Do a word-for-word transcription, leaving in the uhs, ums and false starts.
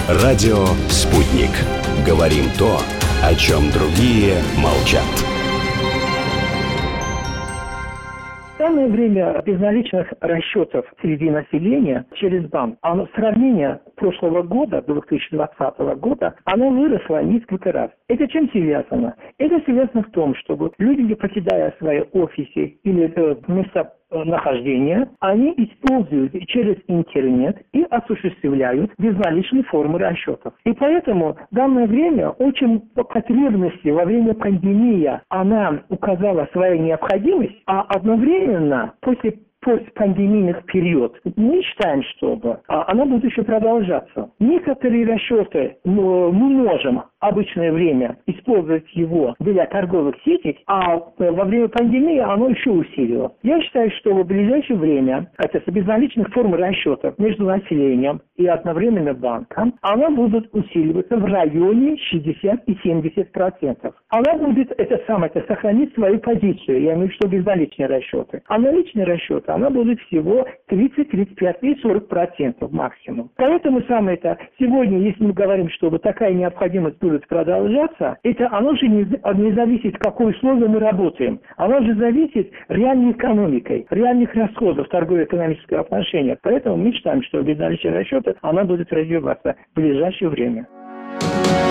Радио «Спутник». Говорим то, о чем другие молчат. Самое время безналичных расчетов среди населения через банк, оно, сравнение прошлого года, две тысячи двадцатого года, оно выросло несколько раз. Это чем связано? Это связано в том, что люди, покидая свои офисы или э, места нахождения, они используют через интернет и осуществляют безналичные формы расчетов. И поэтому в данное время очень по потребности во время пандемии она указала свою необходимость, а одновременно после постпандемийных период, мы считаем, что она будет еще продолжаться. Некоторые расчеты мы можем в обычное время использовать его для торговых сетей, а во время пандемии оно еще усилилось. Я считаю, что в ближайшее время это безналичных форм расчетов между населением и одновременно банком, она будет усиливаться в районе шестьдесят и семьдесят процентов. Она будет, это самое, это сохранить свою позицию, я имею в виду безналичные расчеты. А наличные расчеты, она будет всего тридцать, тридцать пять и сорок процентов максимум. Поэтому самое это, сегодня, если мы говорим, что вот такая необходимость будет продолжаться, это оно же не, не зависит, в какой условии мы работаем. Оно же зависит реальной экономикой, реальных расходов в торгово-экономических отношениях. Поэтому мы считаем, что безналичные расчеты, она будет развиваться в ближайшее время.